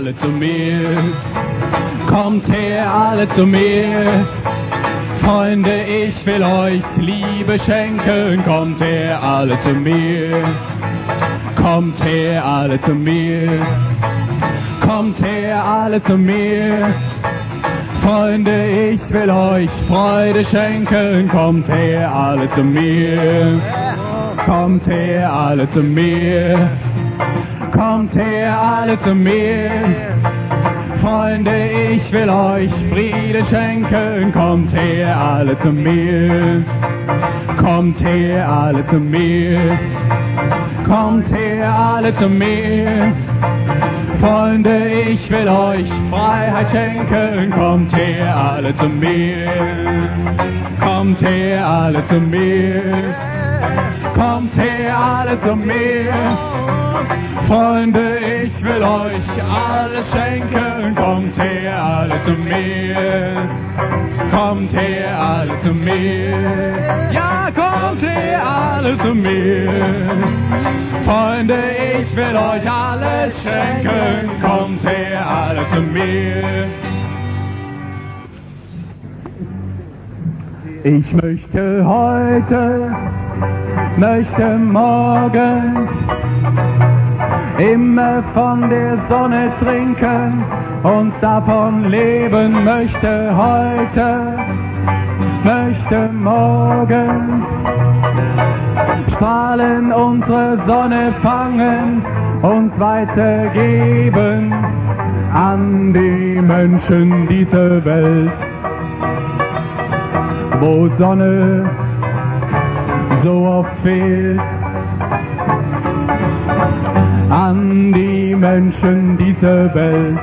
alle zu mir. Kommt her, alle zu mir. Freunde, ich will euch Liebe schenken. Kommt her, alle zu mir. Kommt her, alle zu mir. Kommt her, alle zu mir. Freunde, ich will euch Freude schenken. Kommt her, alle zu mir. Kommt her, alle zu mir. Kommt her, alle zu mir. Freunde, ich will euch Frieden schenken. Kommt her, alle zu mir. Kommt her, alle zu mir. Kommt her, alle zu mir. Freunde, ich will euch Freiheit schenken. Kommt her, alle zu mir. Kommt her, alle zu mir. Kommt her, alle zu mir. Freunde, ich will euch alles schenken. Kommt her, alle zu mir. Kommt her, alle zu mir. Ja, kommt her, alle zu mir. Freunde, ich will euch alles schenken. Kommt her, alle zu mir. Ich möchte heute, möchte morgen immer von der Sonne trinken und davon leben. Möchte heute, möchte morgen Strahlen unsere Sonne fangen und weitergeben an die Menschen dieser Welt, wo Sonne so oft fehlt. An die Menschen dieser Welt,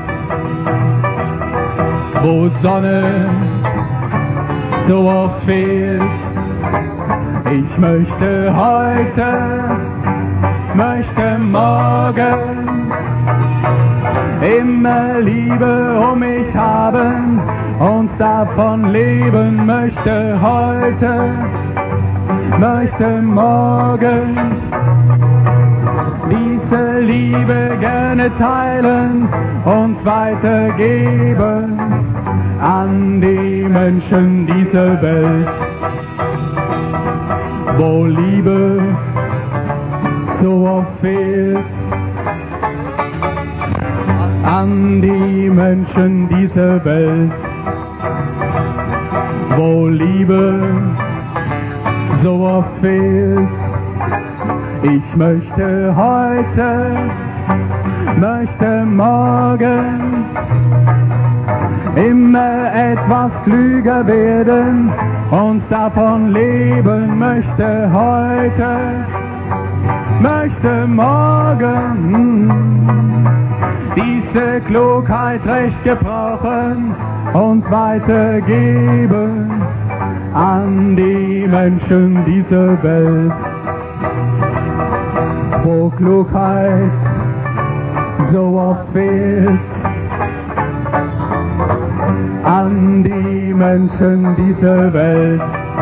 wo Sonne so oft fehlt. Ich möchte heute, möchte morgen immer Liebe um mich haben und davon leben. Möchte heute, möchte morgen diese Liebe gerne teilen und weitergeben an die Menschen dieser Welt, wo Liebe so oft fehlt. An die Menschen dieser Welt, wo Liebe so oft fehlt. Ich möchte heute, möchte morgen immer etwas klüger werden und davon leben. Möchte heute, möchte morgen diese Klugheit recht gebrauchen und weitergeben an die Menschen dieser Welt, wo Klugheit so oft fehlt. An die Menschen dieser Welt,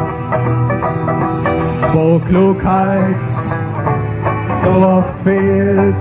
wo Klugheit so oft fehlt.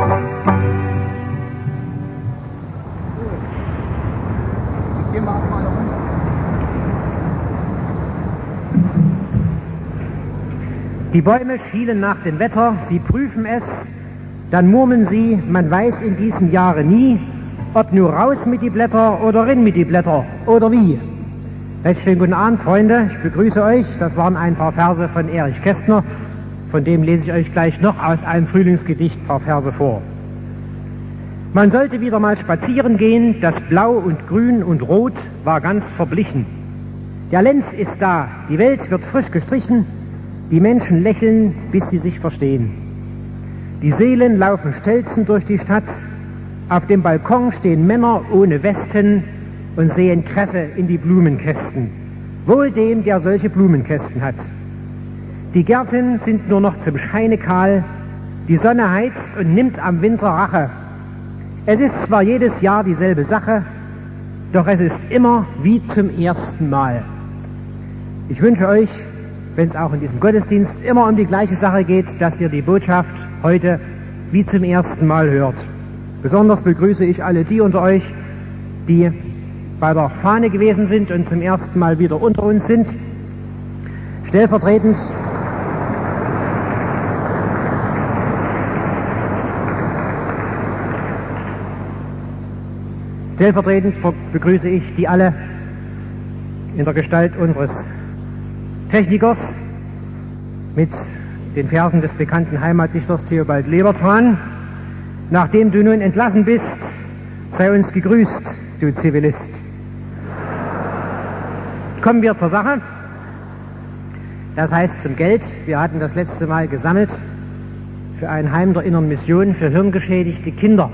Die Bäume schielen nach dem Wetter, sie prüfen es, dann murmeln sie, man weiß in diesem Jahre nie, ob nur raus mit die Blätter oder rein mit die Blätter oder wie. Recht schönen guten Abend, Freunde, ich begrüße euch. Das waren ein paar Verse von Erich Kästner, von dem lese ich euch gleich noch aus einem Frühlingsgedicht ein paar Verse vor. Man sollte wieder mal spazieren gehen, das Blau und Grün und Rot war ganz verblichen. Der Lenz ist da, die Welt wird frisch gestrichen, die Menschen lächeln, bis sie sich verstehen. Die Seelen laufen stelzend durch die Stadt, auf dem Balkon stehen Männer ohne Westen und sehen Kresse in die Blumenkästen. Wohl dem, der solche Blumenkästen hat. Die Gärten sind nur noch zum Scheine kahl, die Sonne heizt und nimmt am Winter Rache. Es ist zwar jedes Jahr dieselbe Sache, doch es ist immer wie zum ersten Mal. Ich wünsche euch, wenn es auch in diesem Gottesdienst immer um die gleiche Sache geht, dass ihr die Botschaft heute wie zum ersten Mal hört. Besonders begrüße ich alle die unter euch, die bei der Fahne gewesen sind und zum ersten Mal wieder unter uns sind. Stellvertretend begrüße ich die alle in der Gestalt unseres Technikers mit den Versen des bekannten Heimatdichters Theobald Lebertran. Nachdem du nun entlassen bist, sei uns gegrüßt, du Zivilist. Kommen wir zur Sache. Das heißt zum Geld. Wir hatten das letzte Mal gesammelt für ein Heim der Inneren Mission für hirngeschädigte Kinder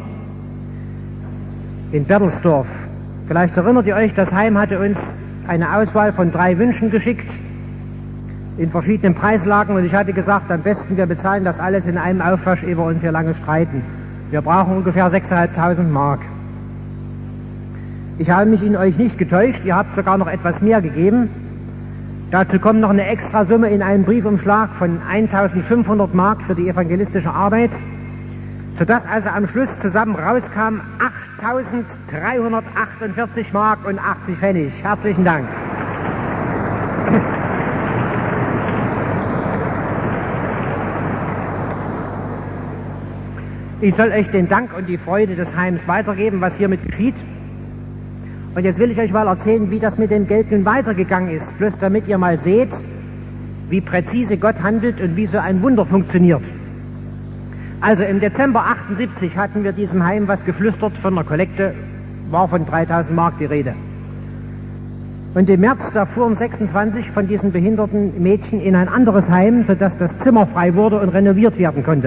in Bertelsdorf. Vielleicht erinnert ihr euch, das Heim hatte uns eine Auswahl von 3 Wünschen geschickt in verschiedenen Preislagen und ich hatte gesagt, am besten wir bezahlen das alles in einem Aufwasch, ehe wir uns hier lange streiten. Wir brauchen ungefähr 6.500 Mark. Ich habe mich in euch nicht getäuscht, ihr habt sogar noch etwas mehr gegeben. Dazu kommt noch eine Extrasumme in einem Briefumschlag von 1.500 Mark für die evangelistische Arbeit, sodass also am Schluss zusammen rauskam 8.348 Mark und 80 Pfennig. Herzlichen Dank. Ich soll euch den Dank und die Freude des Heims weitergeben, was hiermit geschieht. Und jetzt will ich euch mal erzählen, wie das mit dem Geld nun weitergegangen ist, bloß damit ihr mal seht, wie präzise Gott handelt und wie so ein Wunder funktioniert. Also im Dezember 78 hatten wir diesem Heim was geflüstert von der Kollekte, war von 3.000 Mark die Rede. Und im März, da fuhren 26 von diesen behinderten Mädchen in ein anderes Heim, sodass das Zimmer frei wurde und renoviert werden konnte.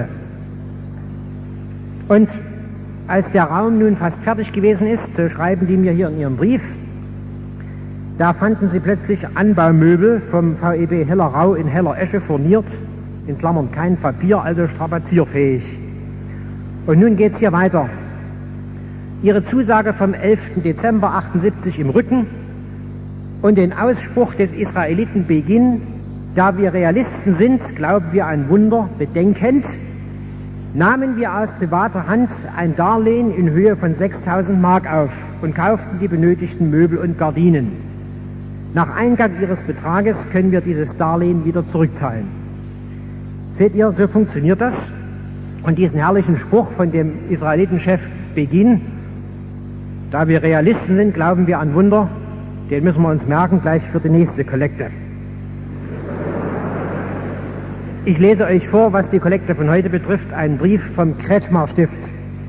Und als der Raum nun fast fertig gewesen ist, so schreiben die mir hier in ihrem Brief, da fanden sie plötzlich Anbaumöbel vom VEB Heller-Rau in Heller-Esche furniert, in Klammern kein Papier, also strapazierfähig. Und nun geht's hier weiter. Ihre Zusage vom 11. Dezember 78 im Rücken und den Ausspruch des Israeliten Begin, da wir Realisten sind, glauben wir an Wunder, bedenkend, nahmen wir aus privater Hand ein Darlehen in Höhe von 6.000 Mark auf und kauften die benötigten Möbel und Gardinen. Nach Eingang ihres Betrages können wir dieses Darlehen wieder zurückzahlen. Seht ihr, so funktioniert das. Und diesen herrlichen Spruch von dem Israelitenchef Begin, da wir Realisten sind, glauben wir an Wunder, den müssen wir uns merken gleich für die nächste Kollekte. Ich lese euch vor, was die Kollekte von heute betrifft, einen Brief vom Kretschmer Stift.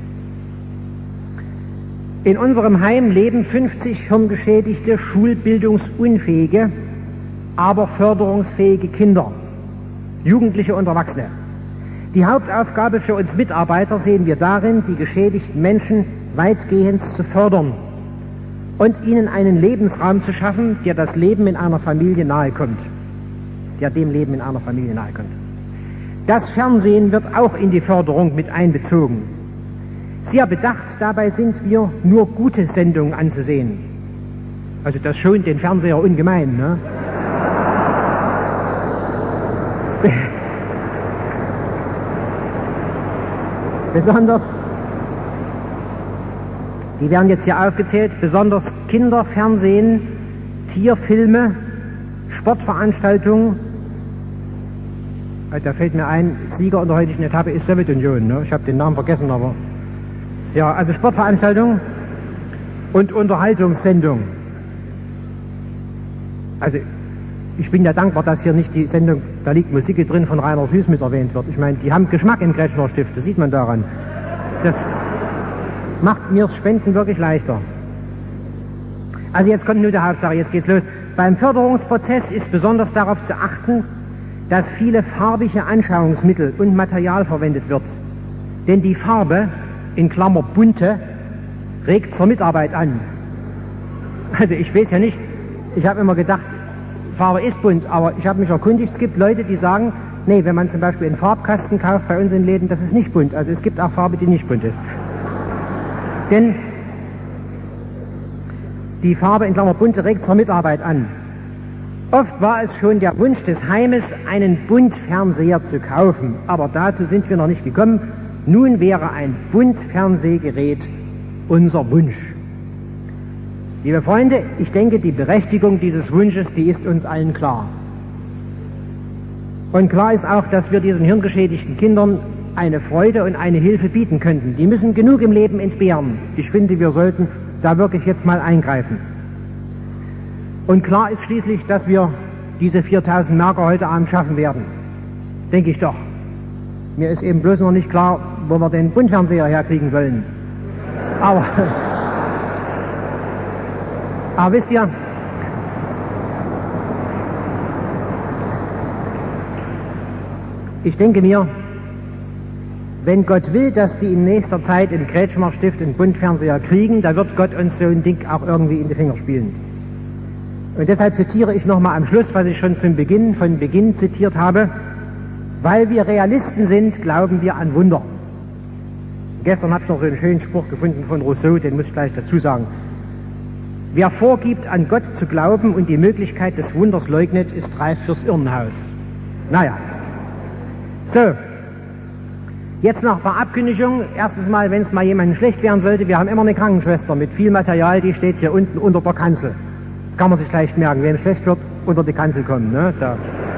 In unserem Heim leben 50 hirngeschädigte, schulbildungsunfähige, aber förderungsfähige Kinder, Jugendliche und Erwachsene. Die Hauptaufgabe für uns Mitarbeiter sehen wir darin, die geschädigten Menschen weitgehend zu fördern und ihnen einen Lebensraum zu schaffen, der das Leben in einer Familie nahekommt. Der dem Leben in einer Familie nahekommt. Das Fernsehen wird auch in die Förderung mit einbezogen. Sehr bedacht dabei sind wir, nur gute Sendungen anzusehen. Also das schont den Fernseher ungemein, ne? Besonders, die werden jetzt hier aufgezählt, besonders Kinderfernsehen, Tierfilme, Sportveranstaltungen. Da fällt mir ein, Sieger in der heutigen Etappe ist Sowjetunion, ne? Ich habe den Namen vergessen, aber ja, also Sportveranstaltungen und Unterhaltungssendungen. Also ich bin ja dankbar, dass hier nicht die Sendung Da liegt Musik drin von Rainer Süß mit erwähnt wird. Ich meine, die haben Geschmack im Kretschmer Stift, das sieht man daran. Das macht mir das Spenden wirklich leichter. Also jetzt kommt nur die Hauptsache, jetzt geht's los. Beim Förderungsprozess ist besonders darauf zu achten, dass viele farbige Anschauungsmittel und Material verwendet wird. Denn die Farbe, in Klammer bunte, regt zur Mitarbeit an. Also ich weiß ja nicht, ich habe immer gedacht, Farbe ist bunt, aber ich habe mich erkundigt, es gibt Leute, die sagen, nee, wenn man zum Beispiel einen Farbkasten kauft bei uns in Läden, das ist nicht bunt. Also es gibt auch Farbe, die nicht bunt ist. Denn die Farbe in Klammer bunte regt zur Mitarbeit an. Oft war es schon der Wunsch des Heimes, einen Buntfernseher zu kaufen, aber dazu sind wir noch nicht gekommen. Nun wäre ein Buntfernsehgerät unser Wunsch. Liebe Freunde, ich denke, die Berechtigung dieses Wunsches, die ist uns allen klar. Und klar ist auch, dass wir diesen hirngeschädigten Kindern eine Freude und eine Hilfe bieten könnten. Die müssen genug im Leben entbehren. Ich finde, wir sollten da wirklich jetzt mal eingreifen. Und klar ist schließlich, dass wir diese 4.000 Marker heute Abend schaffen werden. Denke ich doch. Mir ist eben bloß noch nicht klar, wo wir den Buntfernseher herkriegen sollen. Aber wisst ihr, ich denke mir, wenn Gott will, dass die in nächster Zeit im Kretschmer Stift einen Buntfernseher kriegen, da wird Gott uns so ein Ding auch irgendwie in die Finger spielen. Und deshalb zitiere ich nochmal am Schluss, was ich schon von Beginn zitiert habe. Weil wir Realisten sind, glauben wir an Wunder. Gestern habe ich noch so einen schönen Spruch gefunden von Rousseau, den muss ich gleich dazu sagen. Wer vorgibt, an Gott zu glauben und die Möglichkeit des Wunders leugnet, ist reif fürs Irrenhaus. Naja. So. Jetzt noch ein paar Abkündigungen. Erstes Mal, wenn es mal jemandem schlecht werden sollte, wir haben immer eine Krankenschwester mit viel Material, die steht hier unten unter der Kanzel. Das kann man sich leicht merken. Wem es schlecht wird, unter die Kanzel kommen. Ne? Da.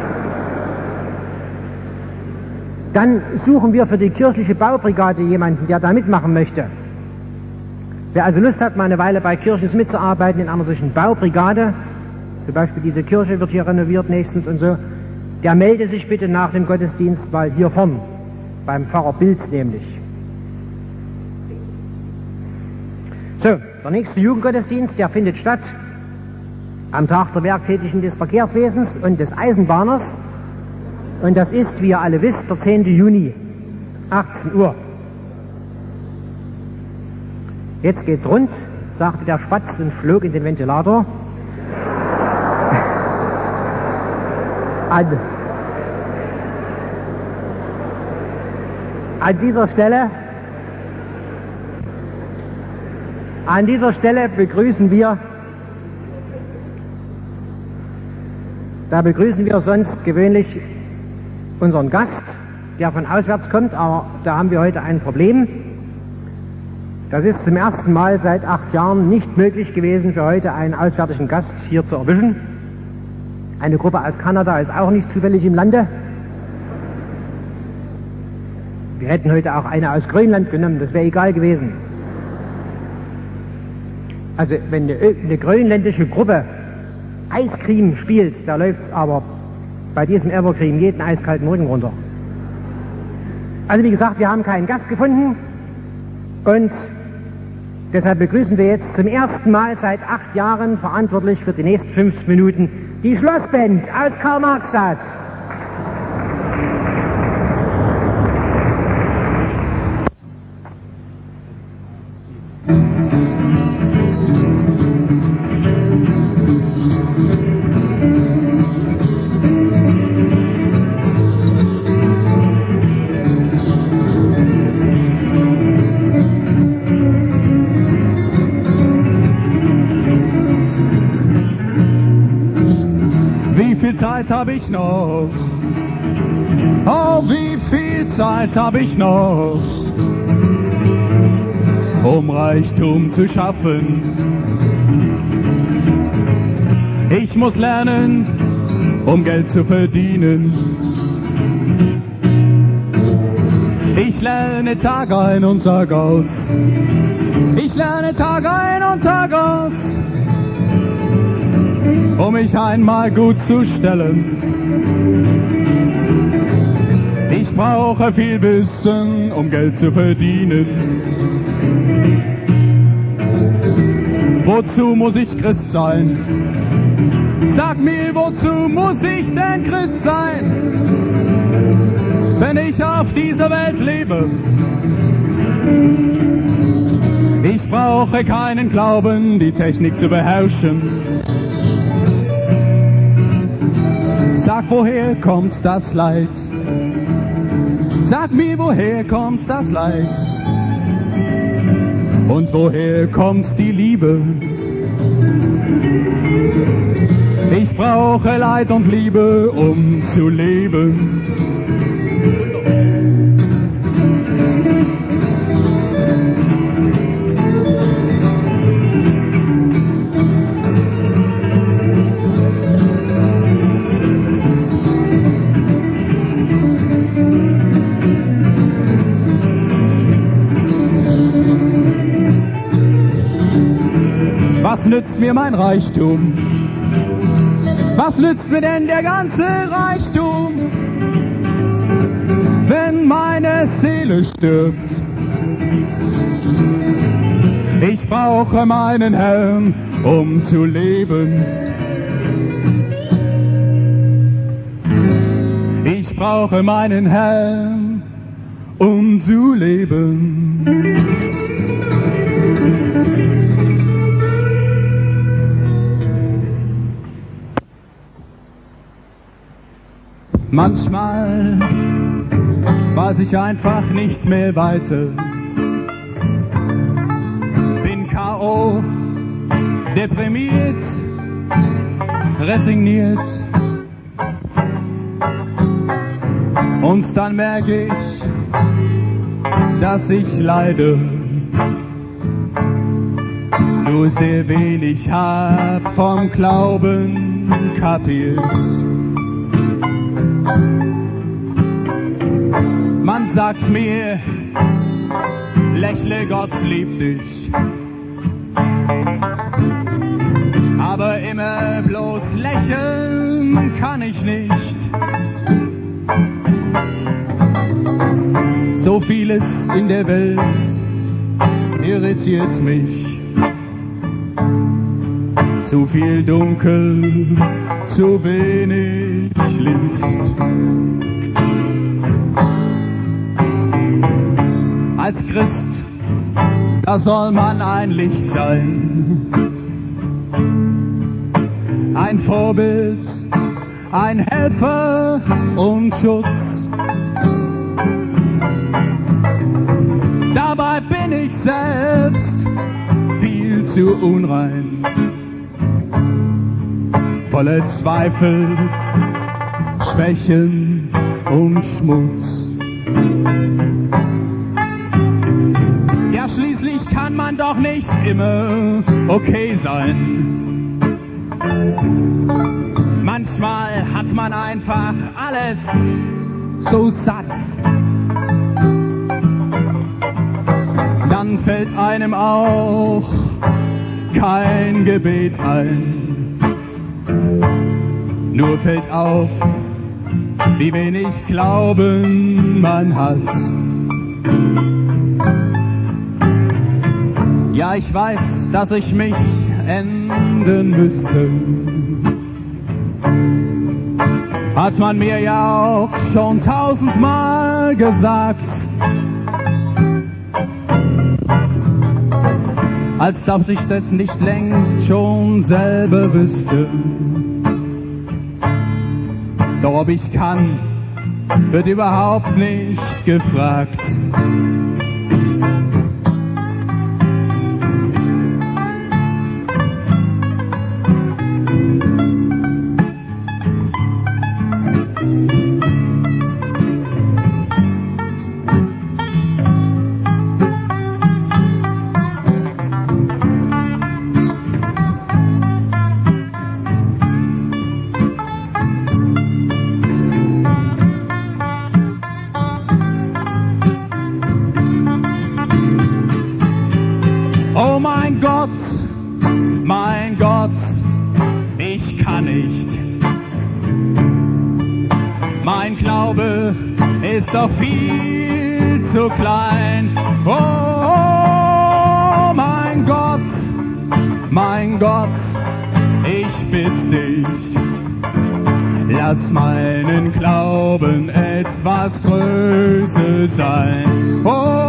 Dann suchen wir für die kirchliche Baubrigade jemanden, der da mitmachen möchte. Wer also Lust hat, mal eine Weile bei Kirchens mitzuarbeiten in einer solchen Baubrigade, zum Beispiel diese Kirche wird hier renoviert nächstens und so, der melde sich bitte nach dem Gottesdienst mal hier vorn, beim Pfarrer Bilz nämlich. So, der nächste Jugendgottesdienst, der findet statt am Tag der Werktätigen des Verkehrswesens und des Eisenbahners. Und das ist, wie ihr alle wisst, der 10. Juni, 18 Uhr. Jetzt geht's rund, sagte der Spatz und flog in den Ventilator. An dieser Stelle begrüßen wir sonst gewöhnlich unseren Gast, der von auswärts kommt, aber da haben wir heute ein Problem. Das ist zum ersten Mal seit 8 Jahren nicht möglich gewesen, für heute einen auswärtigen Gast hier zu erwischen. Eine Gruppe aus Kanada ist auch nicht zufällig im Lande. Wir hätten heute auch eine aus Grönland genommen, das wäre egal gewesen. Also wenn eine grönländische Gruppe Eiscreme spielt, da läuft's aber bei diesem Evercreme jeden eiskalten Rücken runter. Also wie gesagt, wir haben keinen Gast gefunden und deshalb begrüßen wir jetzt zum ersten Mal seit 8 Jahren verantwortlich für die nächsten 5 Minuten die Schlossband aus Karl-Marx-Stadt. Zeit habe ich noch? Oh, wie viel Zeit habe ich noch, um Reichtum zu schaffen? Ich muss lernen, um Geld zu verdienen. Ich lerne Tag ein und Tag aus. Ich lerne Tag ein und Tag aus, um mich einmal gut zu stellen. Ich brauche viel Wissen, um Geld zu verdienen. Wozu muss ich Christ sein? Sag mir, wozu muss ich denn Christ sein, wenn ich auf dieser Welt lebe? Ich brauche keinen Glauben, die Technik zu beherrschen. Sag, woher kommt das Leid? Sag mir, woher kommt das Leid? Und woher kommt die Liebe? Ich brauche Leid und Liebe, um zu leben. nützt mir mein Reichtum? Was nützt mir denn der ganze Reichtum, wenn meine Seele stirbt? Ich brauche meinen Herrn, um zu leben. Ich brauche meinen Herrn, um zu leben. Manchmal weiß ich einfach nicht mehr weiter. Bin K.O., deprimiert, resigniert. Und dann merke ich, dass ich leide. Nur sehr wenig hab vom Glauben kapiert. Man sagt mir, lächle, Gott liebt dich. Aber immer bloß lächeln kann ich nicht. So vieles in der Welt irritiert mich. Zu viel Dunkel, zu wenig Licht. Als Christ, da soll man ein Licht sein. Ein Vorbild, ein Helfer und Schutz. Dabei bin ich selbst viel zu unrein, voller Zweifel, Schwächen und Schmutz. Ja, schließlich kann man doch nicht immer okay sein. Manchmal hat man einfach alles so satt. Dann fällt einem auch kein Gebet ein. Nur fällt auf, wie wenig Glauben man hat. Ja, ich weiß, dass ich mich ändern müsste. Hat man mir ja auch schon 1000-mal gesagt. Als ob ich das nicht längst schon selber wüsste. Doch ob ich kann, wird überhaupt nicht gefragt. Mein Gott, ich kann nicht. Mein Glaube ist doch viel zu klein. Oh, mein Gott, ich bitte dich. Lass meinen Glauben etwas größer sein.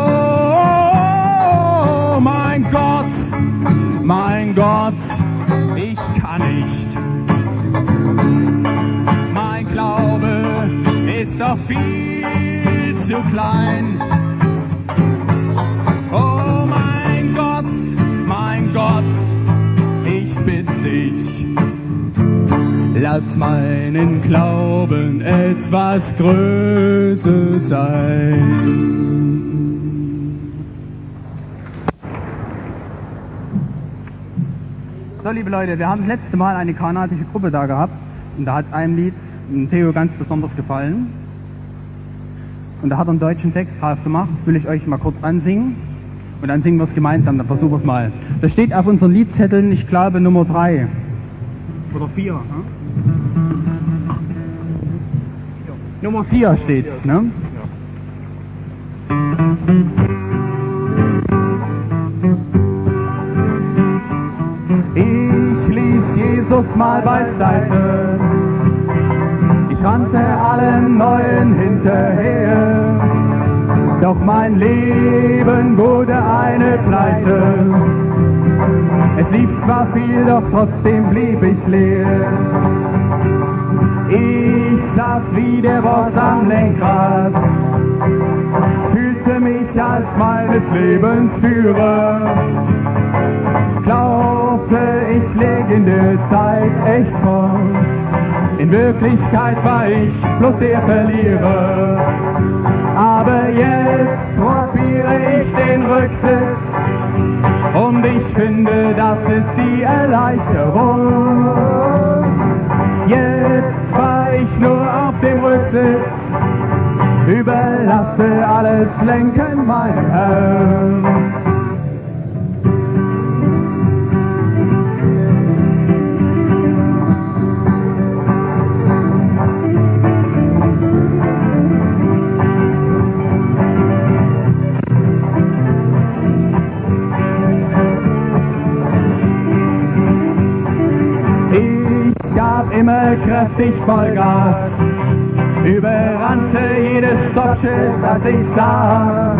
Oh, mein Gott, ich kann nicht. Mein Glaube ist doch viel zu klein. Oh, mein Gott, ich bitte dich. Lass meinen Glauben etwas größer sein. So, liebe Leute, wir haben das letzte Mal eine kanadische Gruppe da gehabt und da hat einem Lied Theo ganz besonders gefallen und da hat er einen deutschen Text drauf gemacht, das will ich euch mal kurz ansingen Und dann singen wir es gemeinsam, dann versuchen wir es mal. Das steht auf unseren Liedzetteln, ich glaube Nummer 3. Oder 4. Nummer 4 steht's, ne? Ich ließ Jesus mal beiseite, ich rannte allen Neuen hinterher, doch mein Leben wurde eine Pleite. Es lief zwar viel, doch trotzdem blieb ich leer. Ich saß wie der Boss am Lenkrad, fühlte mich als meines Lebens Führer, glaubte, ich läge in der Zeit echt vor. In Wirklichkeit war ich bloß der Verlierer. Aber jetzt probiere ich den Rücksitz und ich finde, das ist die Erleichterung. Jetzt fahr ich nur auf dem Rücksitz, überlasse alles Lenken meinem Herrn. Immer kräftig Vollgas, überrannte jedes Stoppschild, das ich sah,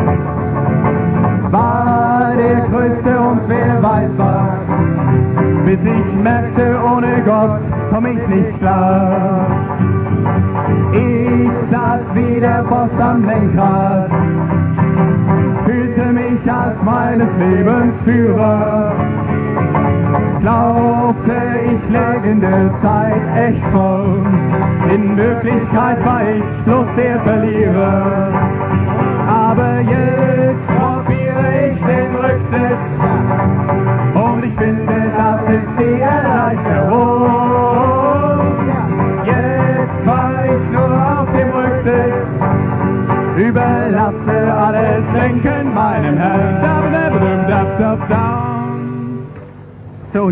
war der Größte und wer weiß was, bis ich merkte, ohne Gott komm ich nicht klar. Ich saß wie der Boss am Lenkrad, fühlte mich als meines Lebens Führer, glaubte, ich läge in der Zeit echt voll. In Wirklichkeit war ich bloß der Verlierer. Aber jetzt probiere ich den Rücksitz und ich finde, das ist die Erleichterung. Jetzt fahr ich nur auf dem Rücksitz, überlasse alles Lenken meinem Herrn. So.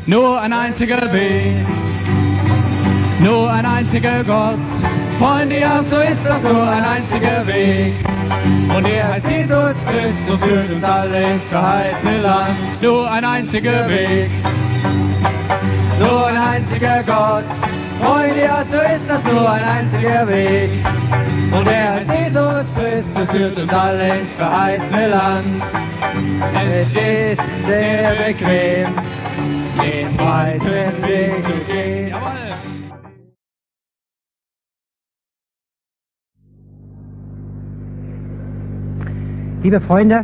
Nur ein einziger Weg, nur ein einziger Gott. Freunde, ja, so ist das, nur ein einziger Weg. Und er heißt Jesus Christus, führt uns alle ins verheißene Land. Nur ein einziger Weg, nur ein einziger Gott. Freunde, ja, so ist das, nur ein einziger Weg. Und er heißt Jesus Christus, führt uns alle ins verheißene Land. Es ist sehr bequem, den weiten Weg zu gehen. Jawohl. Liebe Freunde,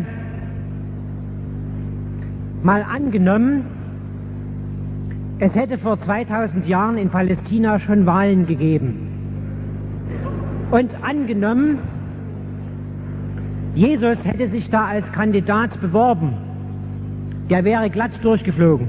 mal angenommen, es hätte vor 2000 Jahren in Palästina schon Wahlen gegeben. Und angenommen, Jesus hätte sich da als Kandidat beworben. Der wäre glatt durchgeflogen.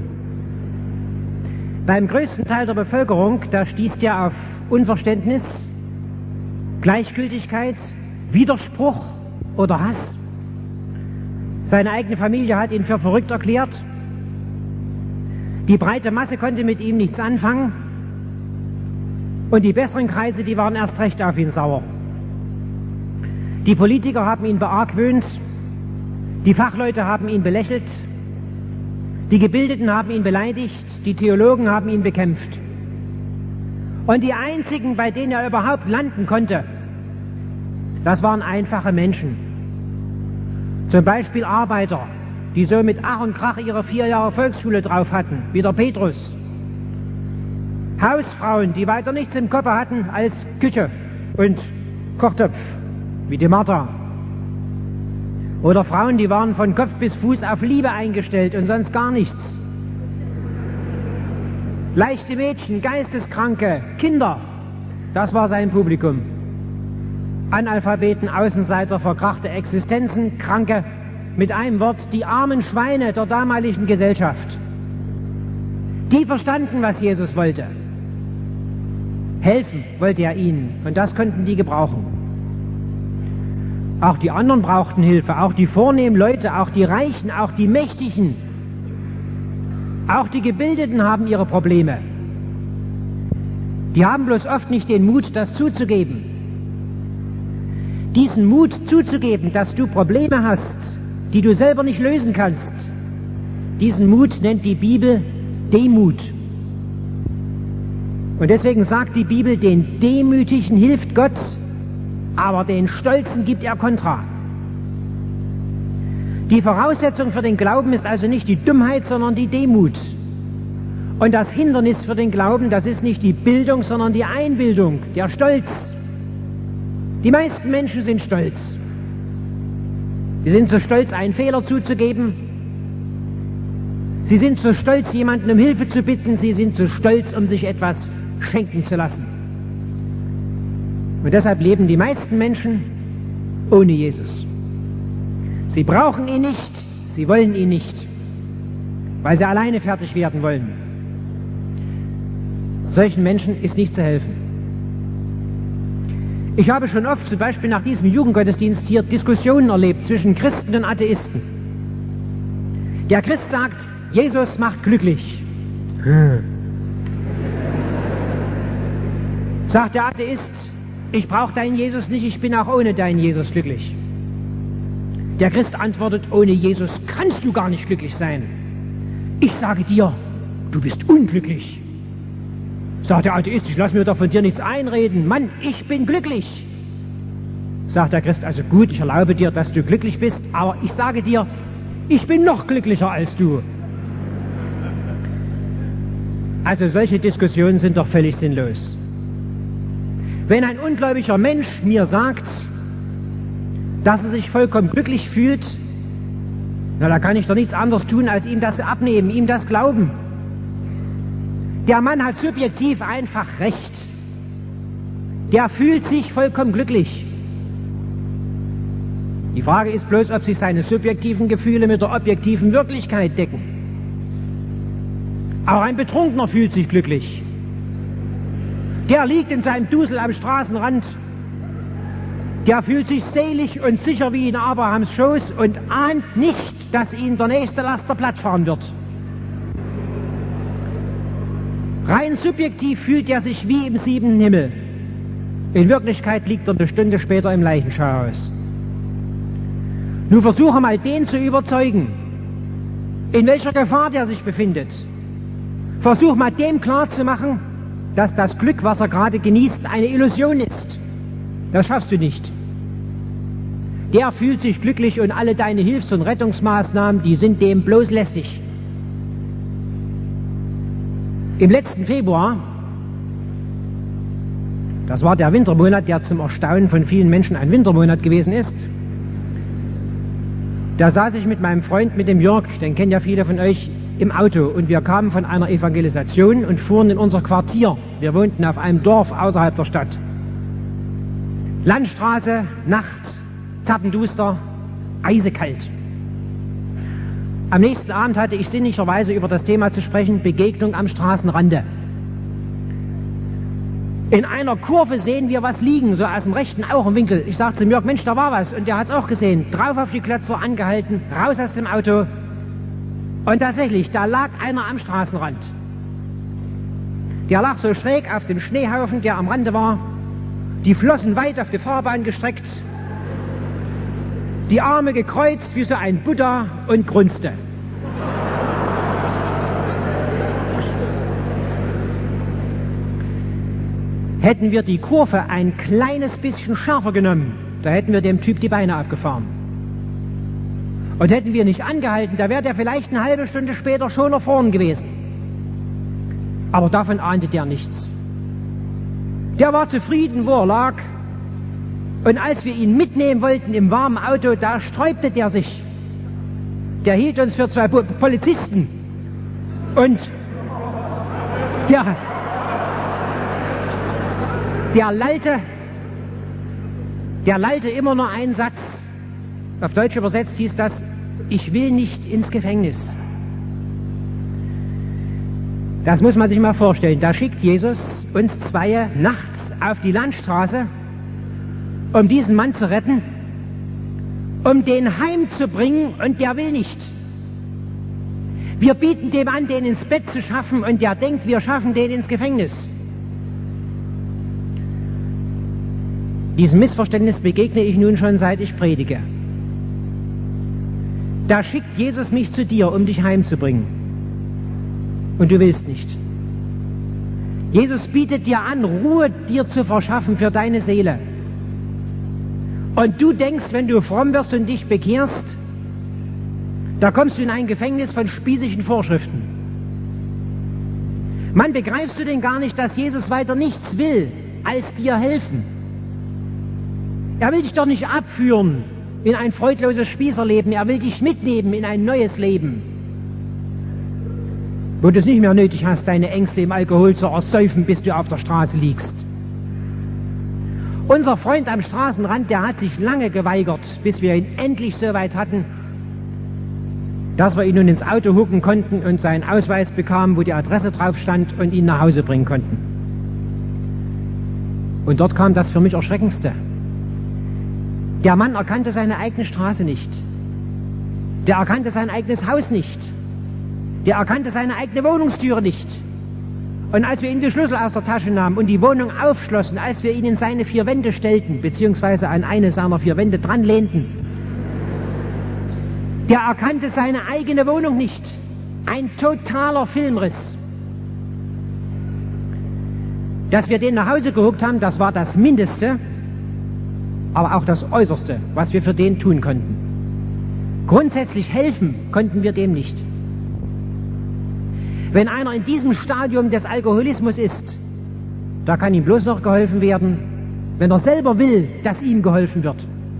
Beim größten Teil der Bevölkerung, da stieß der auf Unverständnis, Gleichgültigkeit, Widerspruch oder Hass. Seine eigene Familie hat ihn für verrückt erklärt. Die breite Masse konnte mit ihm nichts anfangen. Und die besseren Kreise, die waren erst recht auf ihn sauer. Die Politiker haben ihn beargwöhnt. Die Fachleute haben ihn belächelt. Die Gebildeten haben ihn beleidigt. Die Theologen haben ihn bekämpft. Und die einzigen, bei denen er überhaupt landen konnte, das waren einfache Menschen. Zum Beispiel Arbeiter, die so mit Ach und Krach ihre 4 Jahre Volksschule drauf hatten, wie der Petrus. Hausfrauen, die weiter nichts im Kopf hatten als Küche und Kochtopf, wie die Martha. Oder Frauen, die waren von Kopf bis Fuß auf Liebe eingestellt und sonst gar nichts. Leichte Mädchen, Geisteskranke, Kinder, das war sein Publikum. Analphabeten, Außenseiter, verkrachte Existenzen, Kranke, mit einem Wort die armen Schweine der damaligen Gesellschaft. Die verstanden, was Jesus wollte. Helfen wollte er ihnen, und das konnten die gebrauchen. Auch die anderen brauchten Hilfe, auch die vornehmen Leute, auch die Reichen, auch die Mächtigen. Auch die Gebildeten haben ihre Probleme. Die haben bloß oft nicht den Mut, das zuzugeben. Diesen Mut zuzugeben, dass du Probleme hast, die du selber nicht lösen kannst, diesen Mut nennt die Bibel Demut. Und deswegen sagt die Bibel, den Demütigen hilft Gott, aber den Stolzen gibt er Kontra. Die Voraussetzung für den Glauben ist also nicht die Dummheit, sondern die Demut. Und das Hindernis für den Glauben, das ist nicht die Bildung, sondern die Einbildung, der Stolz. Die meisten Menschen sind stolz. Sie sind so stolz, einen Fehler zuzugeben. Sie sind so stolz, jemanden um Hilfe zu bitten. Sie sind so stolz, um sich etwas schenken zu lassen. Und deshalb leben die meisten Menschen ohne Jesus. Sie brauchen ihn nicht, sie wollen ihn nicht, weil sie alleine fertig werden wollen. Solchen Menschen ist nicht zu helfen. Ich habe schon oft, zum Beispiel nach diesem Jugendgottesdienst hier, Diskussionen erlebt zwischen Christen und Atheisten. Der Christ sagt, Jesus macht glücklich. Sagt der Atheist, ich brauche deinen Jesus nicht, ich bin auch ohne deinen Jesus glücklich. Der Christ antwortet, ohne Jesus kannst du gar nicht glücklich sein. Ich sage dir, du bist unglücklich. Sagt der Atheist, ich lasse mir doch von dir nichts einreden. Mann, ich bin glücklich. Sagt der Christ, also gut, ich erlaube dir, dass du glücklich bist, aber ich sage dir, ich bin noch glücklicher als du. Also solche Diskussionen sind doch völlig sinnlos. Wenn ein ungläubiger Mensch mir sagt, dass er sich vollkommen glücklich fühlt, na, da kann ich doch nichts anderes tun, als ihm das abnehmen, ihm das glauben. Der Mann hat subjektiv einfach recht. Der fühlt sich vollkommen glücklich. Die Frage ist bloß, ob sich seine subjektiven Gefühle mit der objektiven Wirklichkeit decken. Auch ein Betrunkener fühlt sich glücklich. Der liegt in seinem Dusel am Straßenrand. Der fühlt sich selig und sicher wie in Abrahams Schoß und ahnt nicht, dass ihn der nächste Laster plattfahren wird. Rein subjektiv fühlt er sich wie im 7. Himmel. In Wirklichkeit liegt er eine Stunde später im Leichenschauhaus. Nun versuche mal, den zu überzeugen, in welcher Gefahr der sich befindet. Versuch mal, dem klarzumachen, dass das Glück, was er gerade genießt, eine Illusion ist. Das schaffst du nicht. Der fühlt sich glücklich und alle deine Hilfs- und Rettungsmaßnahmen, die sind dem bloß lästig. Im letzten Februar, das war der Wintermonat, der zum Erstaunen von vielen Menschen ein Wintermonat gewesen ist, da saß ich mit meinem Freund, mit dem Jörg, den kennen ja viele von euch, im Auto und wir kamen von einer Evangelisation und fuhren in unser Quartier. Wir wohnten auf einem Dorf außerhalb der Stadt. Landstraße, Nacht, zappenduster, eisekalt. Am nächsten Abend hatte ich sinnigerweise über das Thema zu sprechen, Begegnung am Straßenrande. In einer Kurve sehen wir was liegen, so aus dem rechten Augenwinkel. Ich sagte zu Jörg, Mensch, da war was. Und der hat es auch gesehen. Drauf auf die Klötzer, angehalten, raus aus dem Auto. Und tatsächlich, da lag einer am Straßenrand. Der lag so schräg auf dem Schneehaufen, der am Rande war. Die Flossen weit auf die Fahrbahn gestreckt. Die Arme gekreuzt wie so ein Buddha und grunzte. Hätten wir die Kurve ein kleines bisschen schärfer genommen, da hätten wir dem Typ die Beine abgefahren. Und hätten wir nicht angehalten, da wäre der vielleicht eine halbe Stunde später schon nach vorn gewesen. Aber davon ahnte der nichts. Der war zufrieden, wo er lag. Und als wir ihn mitnehmen wollten im warmen Auto, da sträubte der sich. Der hielt uns für 2 Polizisten. Und der lallte immer nur einen Satz. Auf Deutsch übersetzt hieß das, ich will nicht ins Gefängnis. Das muss man sich mal vorstellen. Da schickt Jesus uns 2 nachts auf die Landstraße, um diesen Mann zu retten, um den heimzubringen, und der will nicht. Wir bieten dem an, den ins Bett zu schaffen, und der denkt, wir schaffen den ins Gefängnis. Diesem Missverständnis begegne ich nun schon, seit ich predige. Da schickt Jesus mich zu dir, um dich heimzubringen. Und du willst nicht. Jesus bietet dir an, Ruhe dir zu verschaffen für deine Seele. Und du denkst, wenn du fromm wirst und dich bekehrst, da kommst du in ein Gefängnis von spießigen Vorschriften. Mann, begreifst du denn gar nicht, dass Jesus weiter nichts will, als dir helfen? Er will dich doch nicht abführen in ein freudloses Spießerleben. Er will dich mitnehmen in ein neues Leben, wo du es nicht mehr nötig hast, deine Ängste im Alkohol zu ersäufen, bis du auf der Straße liegst. Unser Freund am Straßenrand, der hat sich lange geweigert, bis wir ihn endlich so weit hatten, dass wir ihn nun ins Auto hucken konnten und seinen Ausweis bekamen, wo die Adresse drauf stand, und ihn nach Hause bringen konnten. Und dort kam das für mich Erschreckendste. Der Mann erkannte seine eigene Straße nicht. Der erkannte sein eigenes Haus nicht. Der erkannte seine eigene Wohnungstüre nicht. Und als wir ihm die Schlüssel aus der Tasche nahmen und die Wohnung aufschlossen, als wir ihn in seine 4 Wände stellten, beziehungsweise an eine seiner 4 Wände dran lehnten, der erkannte seine eigene Wohnung nicht. Ein totaler Filmriss. Dass wir den nach Hause gehuckt haben, das war das Mindeste, aber auch das Äußerste, was wir für den tun konnten. Grundsätzlich helfen konnten wir dem nicht. Wenn einer in diesem Stadium des Alkoholismus ist, da kann ihm bloß noch geholfen werden, wenn er selber will, dass ihm geholfen wird.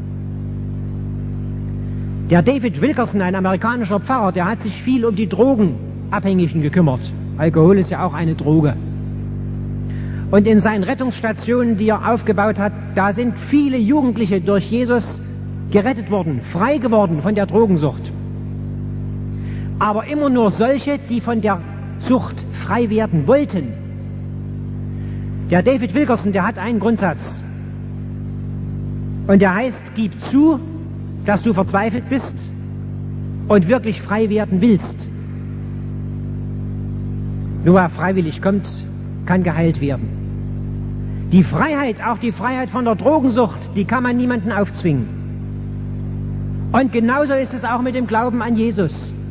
Der David Wilkerson, ein amerikanischer Pfarrer, der hat sich viel um die Drogenabhängigen gekümmert. Alkohol ist ja auch eine Droge. Und in seinen Rettungsstationen, die er aufgebaut hat, da sind viele Jugendliche durch Jesus gerettet worden, frei geworden von der Drogensucht. Aber immer nur solche, die von der Sucht frei werden wollten. Der David Wilkerson, der hat einen Grundsatz. Und der heißt, gib zu, dass du verzweifelt bist und wirklich frei werden willst. Nur wer freiwillig kommt, kann geheilt werden. Die Freiheit, auch die Freiheit von der Drogensucht, die kann man niemandem aufzwingen. Und genauso ist es auch mit dem Glauben an Jesus.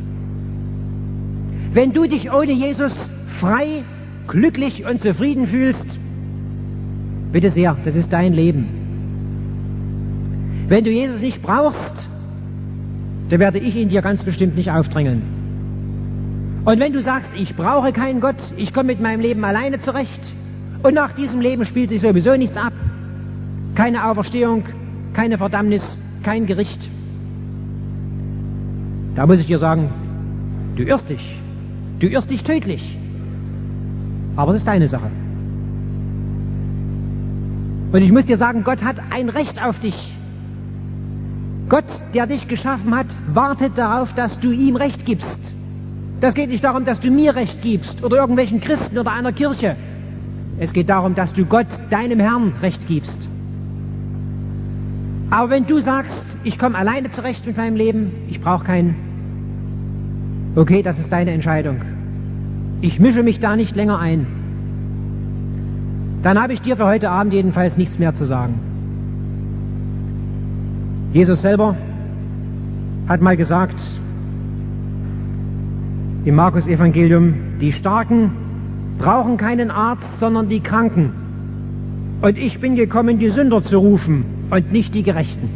Wenn du dich ohne Jesus frei, glücklich und zufrieden fühlst, bitte sehr, das ist dein Leben. Wenn du Jesus nicht brauchst, dann werde ich ihn dir ganz bestimmt nicht aufdrängeln. Und wenn du sagst, ich brauche keinen Gott, ich komme mit meinem Leben alleine zurecht und nach diesem Leben spielt sich sowieso nichts ab, keine Auferstehung, keine Verdammnis, kein Gericht, da muss ich dir sagen, du irrst dich tödlich. Aber es ist deine Sache. Und ich muss dir sagen, Gott hat ein Recht auf dich. Gott, der dich geschaffen hat, wartet darauf, dass du ihm Recht gibst. Das geht nicht darum, dass du mir Recht gibst oder irgendwelchen Christen oder einer Kirche. Es geht darum, dass du Gott, deinem Herrn, Recht gibst. Aber wenn du sagst, ich komme alleine zurecht mit meinem Leben, ich brauche keinen, okay, das ist deine Entscheidung. Ich mische mich da nicht länger ein. Dann habe ich dir für heute Abend jedenfalls nichts mehr zu sagen. Jesus selber hat mal gesagt, im Markus-Evangelium, die Starken brauchen keinen Arzt, sondern die Kranken. Und ich bin gekommen, die Sünder zu rufen und nicht die Gerechten.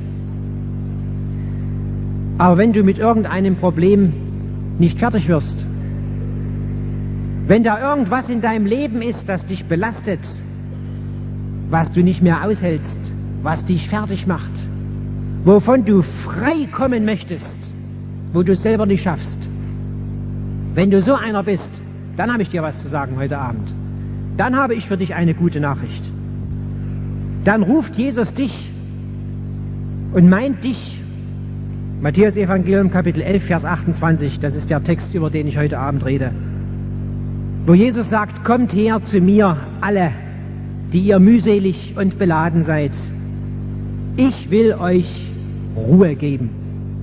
Aber wenn du mit irgendeinem Problem nicht fertig wirst, wenn da irgendwas in deinem Leben ist, das dich belastet, was du nicht mehr aushältst, was dich fertig macht, wovon du frei kommen möchtest, wo du es selber nicht schaffst, wenn du so einer bist, dann habe ich dir was zu sagen heute Abend. Dann habe ich für dich eine gute Nachricht. Dann ruft Jesus dich und meint dich. Matthäus Evangelium Kapitel 11, Vers 28, das ist der Text, über den ich heute Abend rede. Wo Jesus sagt, kommt her zu mir alle, die ihr mühselig und beladen seid. Ich will euch Ruhe geben.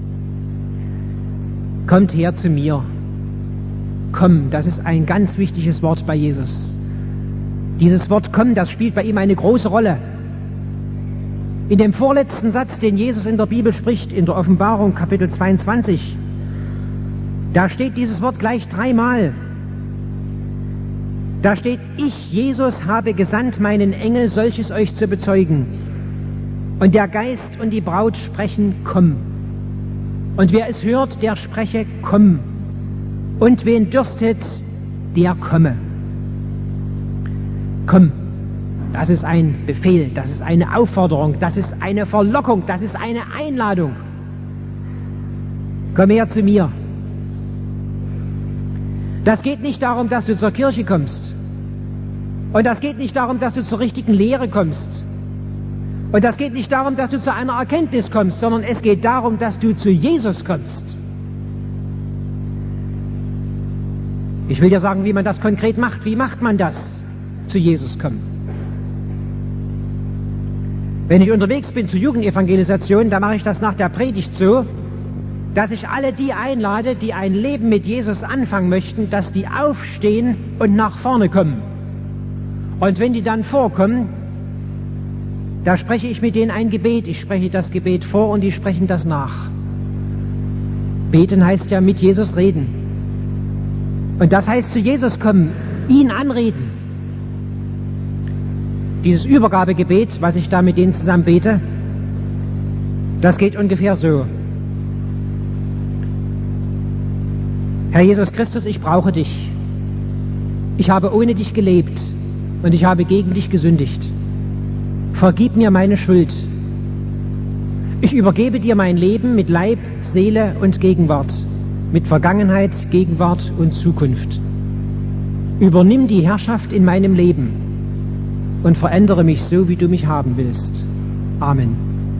Kommt her zu mir. Komm, das ist ein ganz wichtiges Wort bei Jesus. Dieses Wort komm, das spielt bei ihm eine große Rolle. In dem vorletzten Satz, den Jesus in der Bibel spricht, in der Offenbarung Kapitel 22, da steht dieses Wort gleich 3-mal. Da steht, ich, Jesus, habe gesandt meinen Engel, solches euch zu bezeugen. Und der Geist und die Braut sprechen, komm. Und wer es hört, der spreche, komm. Und wen dürstet, der komme. Komm. Das ist ein Befehl, das ist eine Aufforderung, das ist eine Verlockung, das ist eine Einladung. Komm her zu mir. Das geht nicht darum, dass du zur Kirche kommst. Und das geht nicht darum, dass du zur richtigen Lehre kommst. Und das geht nicht darum, dass du zu einer Erkenntnis kommst, sondern es geht darum, dass du zu Jesus kommst. Ich will dir sagen, wie man das konkret macht. Wie macht man das? Zu Jesus kommen. Wenn ich unterwegs bin zur Jugendevangelisation, dann mache ich das nach der Predigt so, dass ich alle die einlade, die ein Leben mit Jesus anfangen möchten, dass die aufstehen und nach vorne kommen. Und wenn die dann vorkommen, da spreche ich mit denen ein Gebet. Ich spreche das Gebet vor und die sprechen das nach. Beten heißt ja mit Jesus reden. Und das heißt zu Jesus kommen, ihn anreden. Dieses Übergabegebet, was ich da mit denen zusammen bete, das geht ungefähr so. Herr Jesus Christus, ich brauche dich. Ich habe ohne dich gelebt und ich habe gegen dich gesündigt. Vergib mir meine Schuld. Ich übergebe dir mein Leben mit Leib, Seele und Gegenwart, mit Vergangenheit, Gegenwart und Zukunft. Übernimm die Herrschaft in meinem Leben und verändere mich so, wie du mich haben willst. Amen.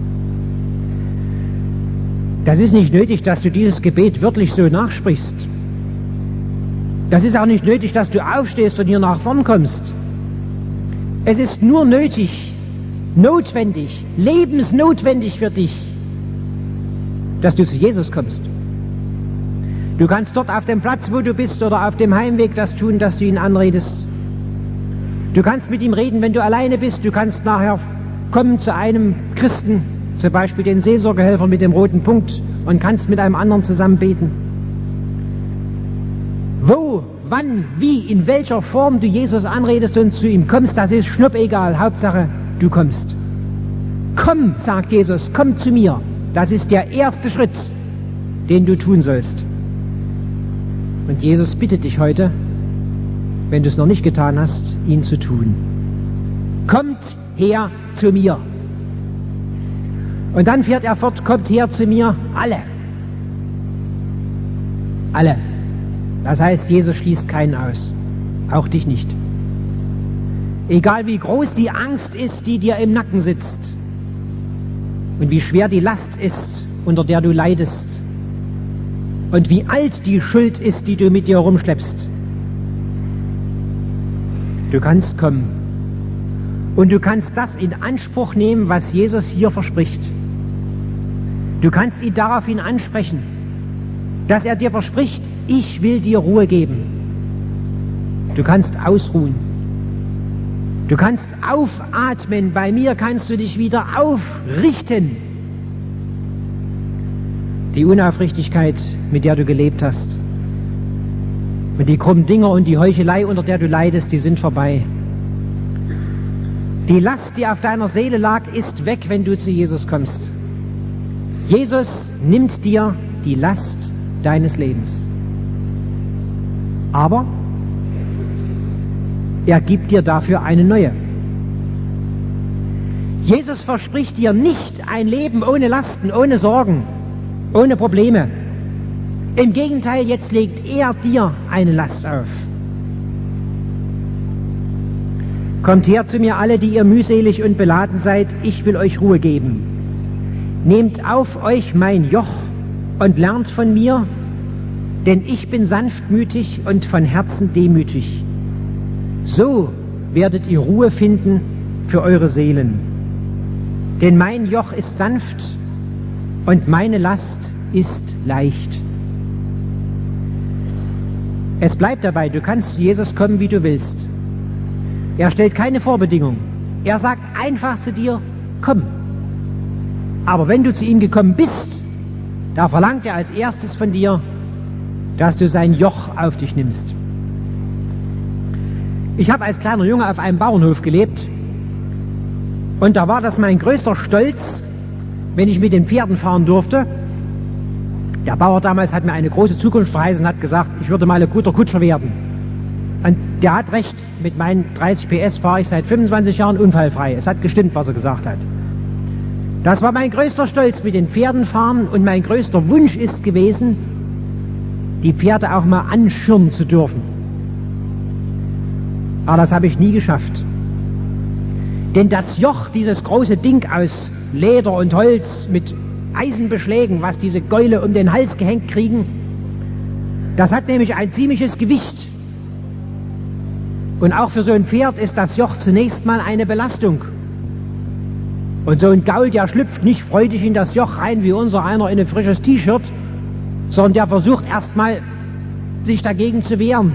Das ist nicht nötig, dass du dieses Gebet wirklich so nachsprichst. Das ist auch nicht nötig, dass du aufstehst und hier nach vorn kommst. Es ist nur nötig, notwendig, lebensnotwendig für dich, dass du zu Jesus kommst. Du kannst dort auf dem Platz, wo du bist, oder auf dem Heimweg das tun, dass du ihn anredest. Du kannst mit ihm reden, wenn du alleine bist. Du kannst nachher kommen zu einem Christen, zum Beispiel den Seelsorgehelfer mit dem roten Punkt, und kannst mit einem anderen zusammen beten. Wo, wann, wie, in welcher Form du Jesus anredest und zu ihm kommst, das ist schnuppegal. Hauptsache, du kommst. Komm, sagt Jesus, komm zu mir. Das ist der erste Schritt, den du tun sollst. Und Jesus bittet dich heute, wenn du es noch nicht getan hast, ihn zu tun. Kommt her zu mir. Und dann fährt er fort, kommt her zu mir, alle. Alle. Das heißt, Jesus schließt keinen aus. Auch dich nicht. Egal wie groß die Angst ist, die dir im Nacken sitzt. Und wie schwer die Last ist, unter der du leidest. Und wie alt die Schuld ist, die du mit dir rumschleppst. Du kannst kommen. Und du kannst das in Anspruch nehmen, was Jesus hier verspricht. Du kannst ihn daraufhin ansprechen, dass er dir verspricht, ich will dir Ruhe geben. Du kannst ausruhen. Du kannst aufatmen. Bei mir kannst du dich wieder aufrichten. Die Unaufrichtigkeit, mit der du gelebt hast, und die krummen Dinger und die Heuchelei, unter der du leidest, die sind vorbei. Die Last, die auf deiner Seele lag, ist weg, wenn du zu Jesus kommst. Jesus nimmt dir die Last deines Lebens. Aber er gibt dir dafür eine neue. Jesus verspricht dir nicht ein Leben ohne Lasten, ohne Sorgen, ohne Probleme. Im Gegenteil, jetzt legt er dir eine Last auf. Kommt her zu mir alle, die ihr mühselig und beladen seid, ich will euch Ruhe geben. Nehmt auf euch mein Joch und lernt von mir, denn ich bin sanftmütig und von Herzen demütig. So werdet ihr Ruhe finden für eure Seelen. Denn mein Joch ist sanft und meine Last ist leicht. Es bleibt dabei, du kannst zu Jesus kommen, wie du willst. Er stellt keine Vorbedingungen. Er sagt einfach zu dir, komm. Aber wenn du zu ihm gekommen bist, da verlangt er als erstes von dir, dass du sein Joch auf dich nimmst. Ich habe als kleiner Junge auf einem Bauernhof gelebt und da war das mein größter Stolz, wenn ich mit den Pferden fahren durfte. Der Bauer damals hat mir eine große Zukunft verheißen und hat gesagt, ich würde mal ein guter Kutscher werden. Und der hat recht, mit meinen 30 PS fahre ich seit 25 Jahren unfallfrei. Es hat gestimmt, was er gesagt hat. Das war mein größter Stolz, mit den Pferden fahren, und mein größter Wunsch ist gewesen, die Pferde auch mal anschirmen zu dürfen. Aber das habe ich nie geschafft. Denn das Joch, dieses große Ding aus Leder und Holz mit Eisenbeschlägen, was diese Gäule um den Hals gehängt kriegen, das hat nämlich ein ziemliches Gewicht. Und auch für so ein Pferd ist das Joch zunächst mal eine Belastung. Und so ein Gaul, der schlüpft nicht freudig in das Joch rein wie unser einer in ein frisches T-Shirt, sondern der versucht erstmal, sich dagegen zu wehren.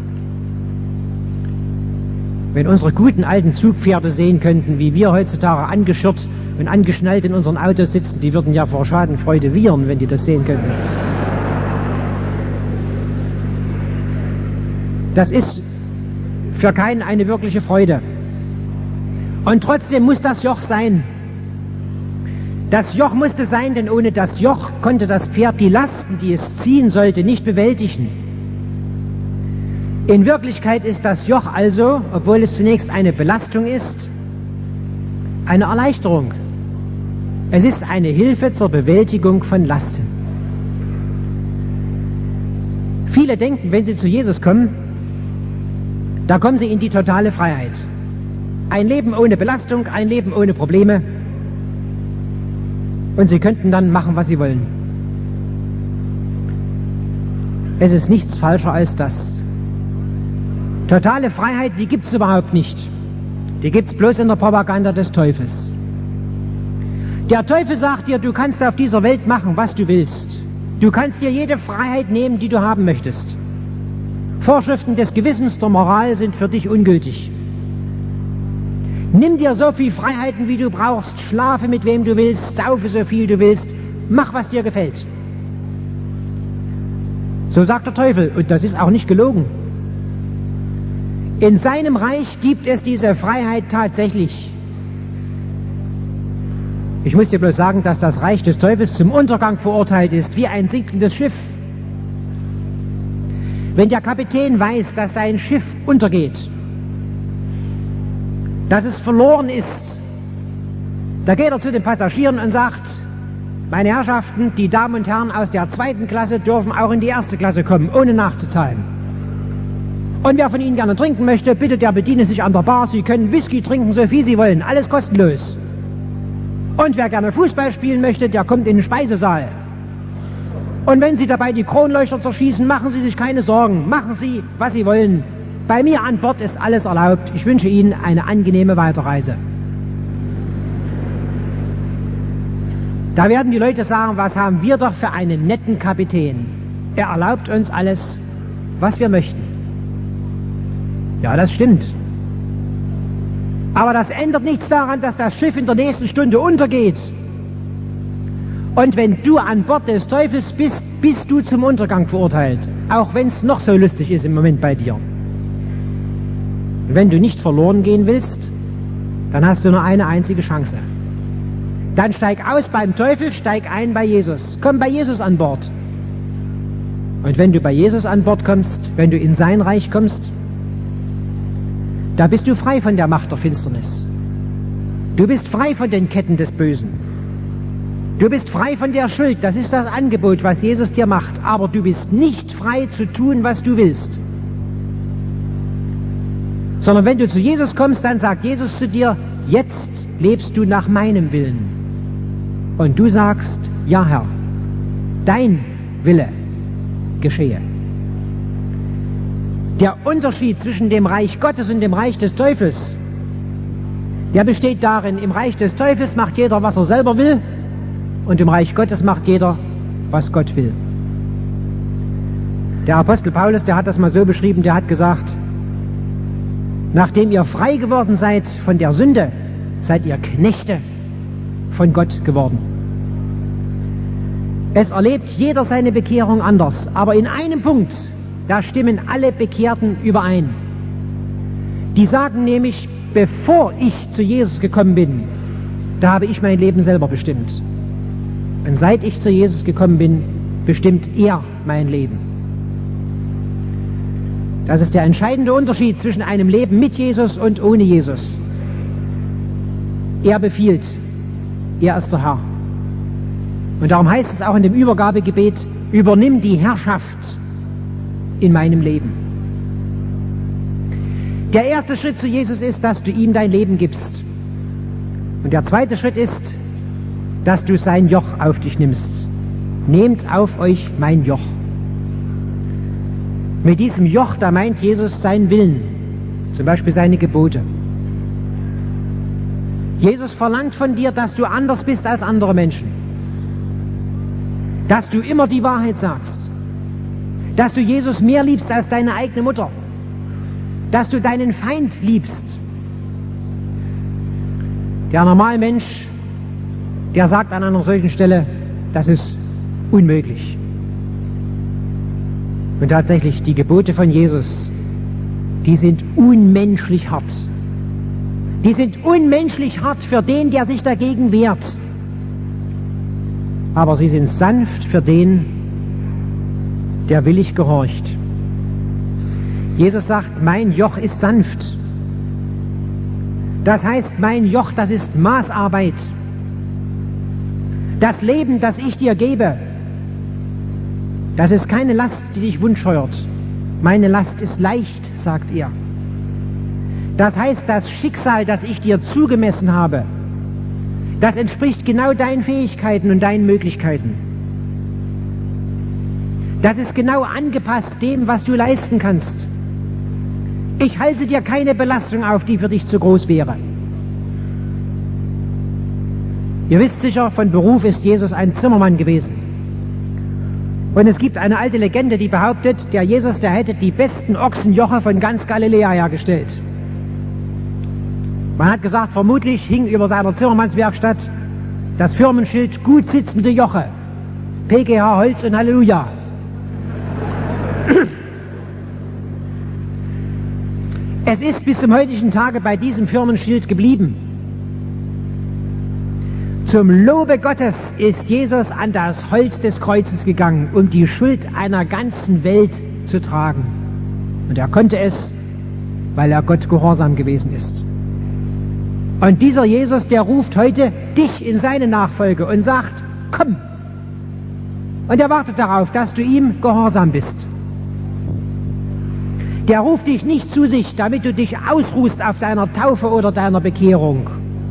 Wenn unsere guten alten Zugpferde sehen könnten, wie wir heutzutage angeschirrt und angeschnallt in unseren Autos sitzen, die würden ja vor Schadenfreude wiehern, wenn die das sehen könnten. Das ist für keinen eine wirkliche Freude. Und trotzdem muss das Joch sein. Das Joch musste sein, denn ohne das Joch konnte das Pferd die Lasten, die es ziehen sollte, nicht bewältigen. In Wirklichkeit ist das Joch also, obwohl es zunächst eine Belastung ist, eine Erleichterung. Es ist eine Hilfe zur Bewältigung von Lasten. Viele denken, wenn sie zu Jesus kommen, da kommen sie in die totale Freiheit. Ein Leben ohne Belastung, ein Leben ohne Probleme. Und sie könnten dann machen, was sie wollen. Es ist nichts falscher als das. Totale Freiheit, die gibt es überhaupt nicht. Die gibt es bloß in der Propaganda des Teufels. Der Teufel sagt dir, du kannst auf dieser Welt machen, was du willst. Du kannst dir jede Freiheit nehmen, die du haben möchtest. Vorschriften des Gewissens, der Moral sind für dich ungültig. Nimm dir so viel Freiheiten, wie du brauchst. Schlafe mit wem du willst, saufe so viel du willst. Mach, was dir gefällt. So sagt der Teufel, und das ist auch nicht gelogen. In seinem Reich gibt es diese Freiheit tatsächlich. Ich muss dir bloß sagen, dass das Reich des Teufels zum Untergang verurteilt ist, wie ein sinkendes Schiff. Wenn der Kapitän weiß, dass sein Schiff untergeht, dass es verloren ist, da geht er zu den Passagieren und sagt, meine Herrschaften, die Damen und Herren aus der 2. Klasse dürfen auch in die 1. Klasse kommen, ohne nachzuzahlen. Und wer von Ihnen gerne trinken möchte, bitte, der bediene sich an der Bar. Sie können Whisky trinken, so viel Sie wollen, alles kostenlos. Und wer gerne Fußball spielen möchte, der kommt in den Speisesaal. Und wenn Sie dabei die Kronleuchter zerschießen, machen Sie sich keine Sorgen. Machen Sie, was Sie wollen. Bei mir an Bord ist alles erlaubt. Ich wünsche Ihnen eine angenehme Weiterreise. Da werden die Leute sagen, was haben wir doch für einen netten Kapitän. Er erlaubt uns alles, was wir möchten. Ja, das stimmt. Aber das ändert nichts daran, dass das Schiff in der nächsten Stunde untergeht. Und wenn du an Bord des Teufels bist, bist du zum Untergang verurteilt. Auch wenn es noch so lustig ist im Moment bei dir. Wenn du nicht verloren gehen willst, dann hast du nur eine einzige Chance. Dann steig aus beim Teufel, steig ein bei Jesus. Komm bei Jesus an Bord. Und wenn du bei Jesus an Bord kommst, wenn du in sein Reich kommst, da bist du frei von der Macht der Finsternis. Du bist frei von den Ketten des Bösen. Du bist frei von der Schuld. Das ist das Angebot, was Jesus dir macht. Aber du bist nicht frei zu tun, was du willst. Sondern wenn du zu Jesus kommst, dann sagt Jesus zu dir, jetzt lebst du nach meinem Willen. Und du sagst, ja Herr, dein Wille geschehe. Der Unterschied zwischen dem Reich Gottes und dem Reich des Teufels, der besteht darin, im Reich des Teufels macht jeder, was er selber will, und im Reich Gottes macht jeder, was Gott will. Der Apostel Paulus, der hat das mal so beschrieben, der hat gesagt, nachdem ihr frei geworden seid von der Sünde, seid ihr Knechte von Gott geworden. Es erlebt jeder seine Bekehrung anders, aber in einem Punkt, da stimmen alle Bekehrten überein. Die sagen nämlich, bevor ich zu Jesus gekommen bin, da habe ich mein Leben selber bestimmt. Und seit ich zu Jesus gekommen bin, bestimmt er mein Leben. Das ist der entscheidende Unterschied zwischen einem Leben mit Jesus und ohne Jesus. Er befiehlt, er ist der Herr. Und darum heißt es auch in dem Übergabegebet, übernimm die Herrschaft in meinem Leben. Der erste Schritt zu Jesus ist, dass du ihm dein Leben gibst. Und der zweite Schritt ist, dass du sein Joch auf dich nimmst. Nehmt auf euch mein Joch. Mit diesem Joch, da meint Jesus seinen Willen, zum Beispiel seine Gebote. Jesus verlangt von dir, dass du anders bist als andere Menschen. Dass du immer die Wahrheit sagst. Dass du Jesus mehr liebst als deine eigene Mutter. Dass du deinen Feind liebst. Der normale Mensch, der sagt an einer solchen Stelle, das ist unmöglich. Und tatsächlich, die Gebote von Jesus, die sind unmenschlich hart. Die sind unmenschlich hart für den, der sich dagegen wehrt. Aber sie sind sanft für den, der willig gehorcht. Jesus sagt, mein Joch ist sanft. Das heißt, mein Joch, das ist Maßarbeit. Das Leben, das ich dir gebe, das ist keine Last, die dich wundscheuert. Meine Last ist leicht, sagt er. Das heißt, das Schicksal, das ich dir zugemessen habe, das entspricht genau deinen Fähigkeiten und deinen Möglichkeiten. Das ist genau angepasst dem, was du leisten kannst. Ich halte dir keine Belastung auf, die für dich zu groß wäre. Ihr wisst sicher, von Beruf ist Jesus ein Zimmermann gewesen. Und es gibt eine alte Legende, die behauptet, der Jesus, der hätte die besten Ochsenjoche von ganz Galiläa hergestellt. Man hat gesagt, vermutlich hing über seiner Zimmermannswerkstatt das Firmenschild gut sitzende Joche. PGH Holz und Halleluja. Es ist bis zum heutigen Tage bei diesem Firmenschild geblieben. Zum Lobe Gottes ist Jesus an das Holz des Kreuzes gegangen, um die Schuld einer ganzen Welt zu tragen. Und er konnte es, weil er Gott gehorsam gewesen ist. Und dieser Jesus, der ruft heute dich in seine Nachfolge und sagt, komm. Und er wartet darauf, dass du ihm gehorsam bist. Der ruft dich nicht zu sich, damit du dich ausruhst auf deiner Taufe oder deiner Bekehrung,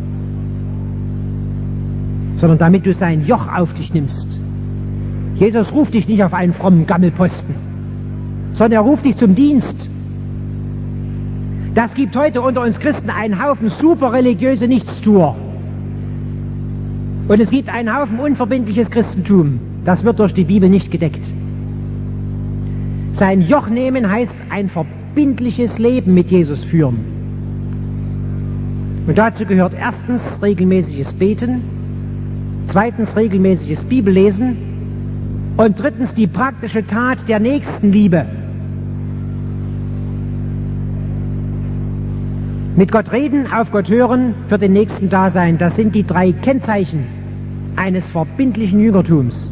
sondern damit du sein Joch auf dich nimmst. Jesus ruft dich nicht auf einen frommen Gammelposten, sondern er ruft dich zum Dienst. Das gibt heute unter uns Christen einen Haufen super religiöse Nichtstuer. Und es gibt einen Haufen unverbindliches Christentum. Das wird durch die Bibel nicht gedeckt. Sein Joch nehmen heißt ein verbindliches Leben mit Jesus führen. Und dazu gehört erstens regelmäßiges Beten, zweitens regelmäßiges Bibellesen und drittens die praktische Tat der Nächstenliebe. Mit Gott reden, auf Gott hören, für den Nächsten da sein, das sind die 3 Kennzeichen eines verbindlichen Jüngertums.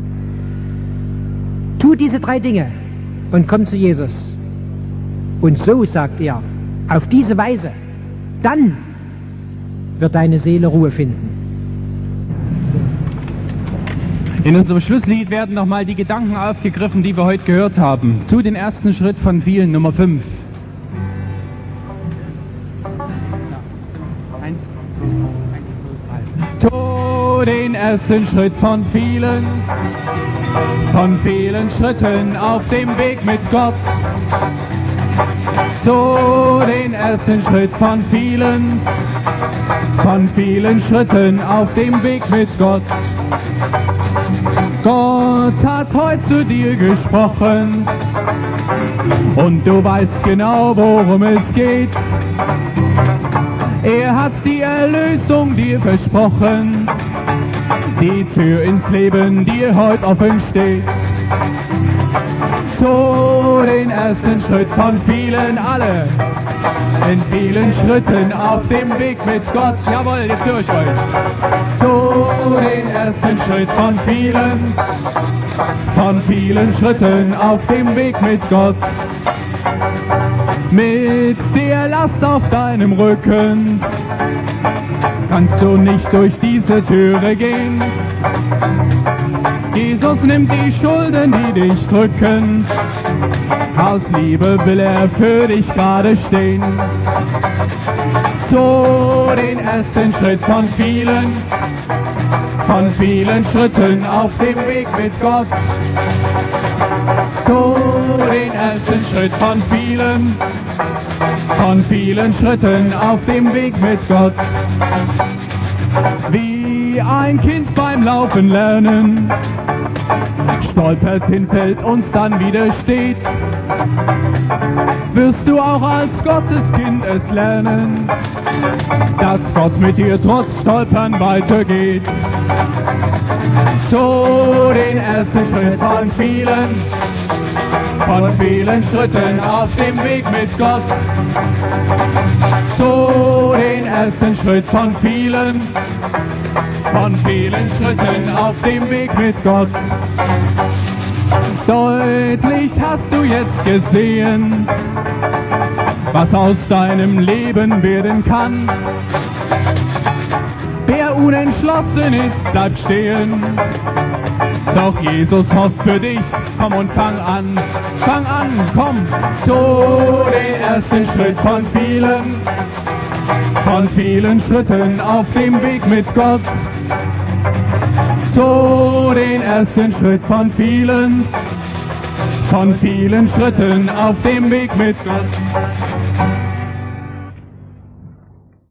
Tu diese 3 Dinge und komm zu Jesus. Und so, sagt er, auf diese Weise, dann wird deine Seele Ruhe finden. In unserem Schlusslied werden nochmal die Gedanken aufgegriffen, die wir heute gehört haben. Tu den ersten Schritt von vielen, Nummer 5. Tu den ersten Schritt von vielen Schritten auf dem Weg mit Gott. Tu den ersten Schritt von vielen Schritten auf dem Weg mit Gott. Gott hat heute zu dir gesprochen und du weißt genau, worum es geht. Er hat die Erlösung dir versprochen, die Tür ins Leben dir heute offen steht. Tu den ersten Schritt von vielen, alle, in vielen Schritten auf dem Weg mit Gott. Jawohl, jetzt durch euch. Tu den ersten Schritt von vielen Schritten auf dem Weg mit Gott. Mit der Last auf deinem Rücken kannst du nicht durch diese Türe gehen. Jesus nimmt die Schulden, die dich drücken. Aus Liebe will er für dich gerade stehen. Tu den ersten Schritt von vielen Schritten auf dem Weg mit Gott. Tu den ersten Schritt von vielen Schritten auf dem Weg mit Gott. Wie ein Kind beim Laufen lernen, stolpert, hinfällt und dann wieder steht, wirst du auch als Gotteskind es lernen, dass Gott mit dir trotz Stolpern weitergeht. Tu den ersten Schritt von vielen Schritten auf dem Weg mit Gott. Tu den ersten Schritt von vielen Schritten auf dem Weg mit Gott. Deutlich hast du jetzt gesehen, was aus deinem Leben werden kann. Wer unentschlossen ist, bleibt stehen. Doch Jesus hofft für dich, komm und fang an, komm. Tu den ersten Schritt von vielen Schritten auf dem Weg mit Gott. Tu den ersten Schritt von vielen Schritten auf dem Weg mit Gott.